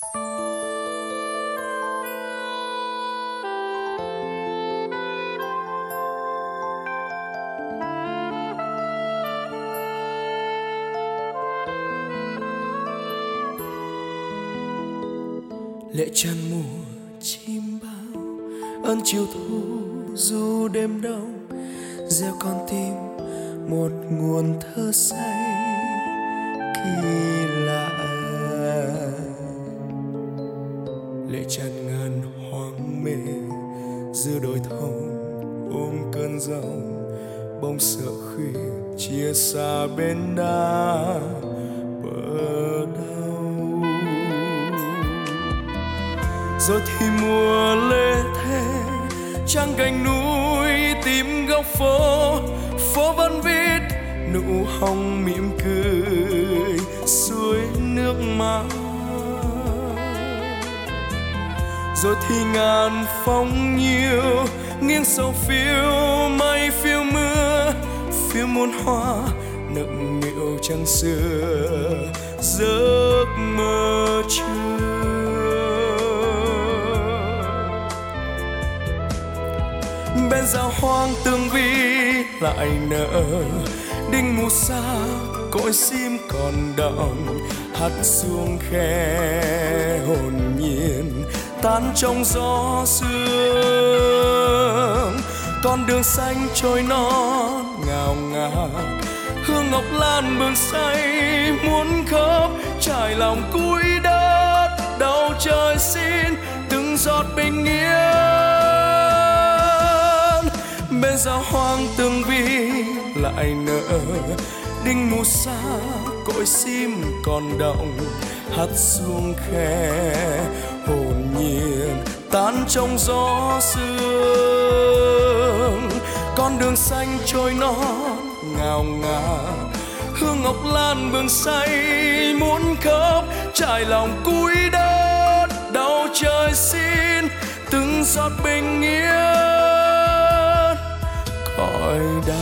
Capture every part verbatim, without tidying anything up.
Lệ tràn mùa chim bao, ơn chiều thu du đêm đông, gieo con tim một nguồn thơ say kỳ lạ. Lệ tràn ngàn hoang mê giữa đồi thông ôm cơn giông, bông sợ khuya chia xa bên đá bờ đau. Rồi thì mùa lê thế trăng cành núi tìm góc phố, phố vẫn viết nụ hồng mỉm cười suối nước mắt. Rồi thì ngàn phong nhiêu nghiêng sầu phiêu mây phiêu mưa, phiêu muôn hoa nựng nịu trăng xưa giấc mơ chưa. Bên dạo hoang tường vi lại nở đinh mù xa, cội sim còn đọng hắt xuống khe hồn nhiên tan trong gió sương. Con đường xanh trôi non ngào ngạt, hương ngọc lan bừng say muốn khóc trải lòng cúi đất, đầu trời xin từng giọt bình yên. Bên dạo hoang tường vi lại nở đinh mù xa, cội sim còn đọng hắt xuống khe hồn nhiên tan trong gió sương. Con đường xanh trôi non ngào ngạt, hương ngọc lan bừng say muốn khóc trải lòng cúi đất, đầu trời xin từng giọt bình yên cõi đau.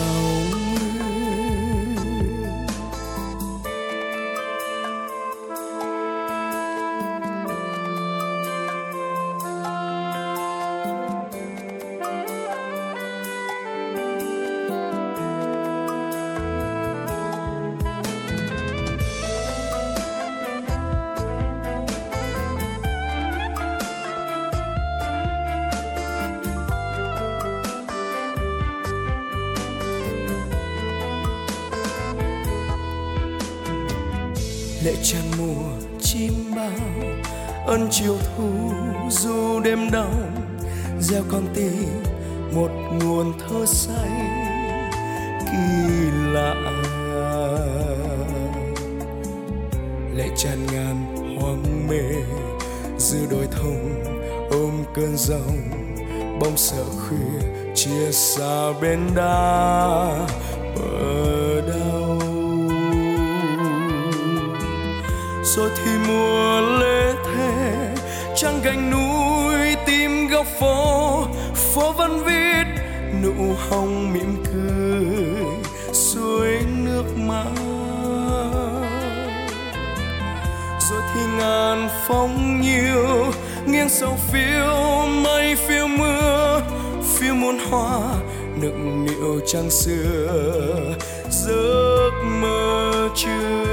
Lệ tràn mùa chim bao, ơn chiều thu du đêm đông, gieo con tim một nguồn thơ say kỳ lạ. Lệ tràn ngàn hoang mê giữa đồi thông ôm cơn giông, bông sợ khuya chia xa bên đá bờ đau. Rồi thì mùa lê thế trăng cành núi tìm góc phố, phố vẫn viết nụ hồng mỉm cười suối nước mắt. Rồi thì ngàn phong nhiêu nghiêng sầu phiêu mây phiêu mưa, phiêu muôn hoa nựng nịu trăng xưa giấc mơ chưa.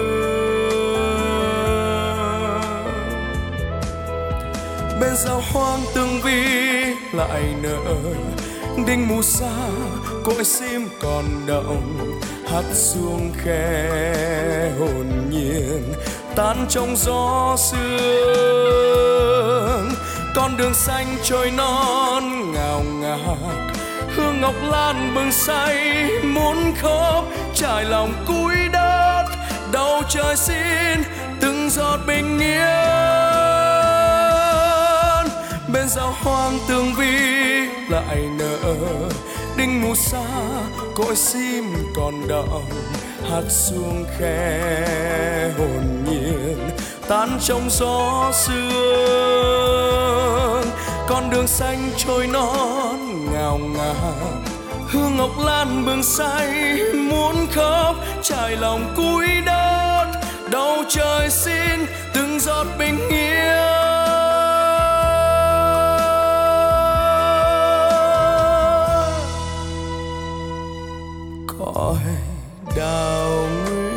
Bên dạo hoang tường vi lại nở đinh mù xa, cội sim còn đọng hắt xuống khe hồn nhiên tan trong gió sương. Con đường xanh trôi non ngào ngạt, hương ngọc lan bừng say muốn khóc trải lòng cúi đất, đầu trời xin từng giọt bình yên. Bên dạo hoang tường vi lại nở đinh mù xa, cội sim còn đọng hắt xuống khe hồn nhiên tan trong gió sương. Con đường xanh trôi non ngào ngạt, hương ngọc lan bừng say muốn khóc trải lòng cúi đất, đầu trời xin từng giọt bình yên. cõi đào nguyên.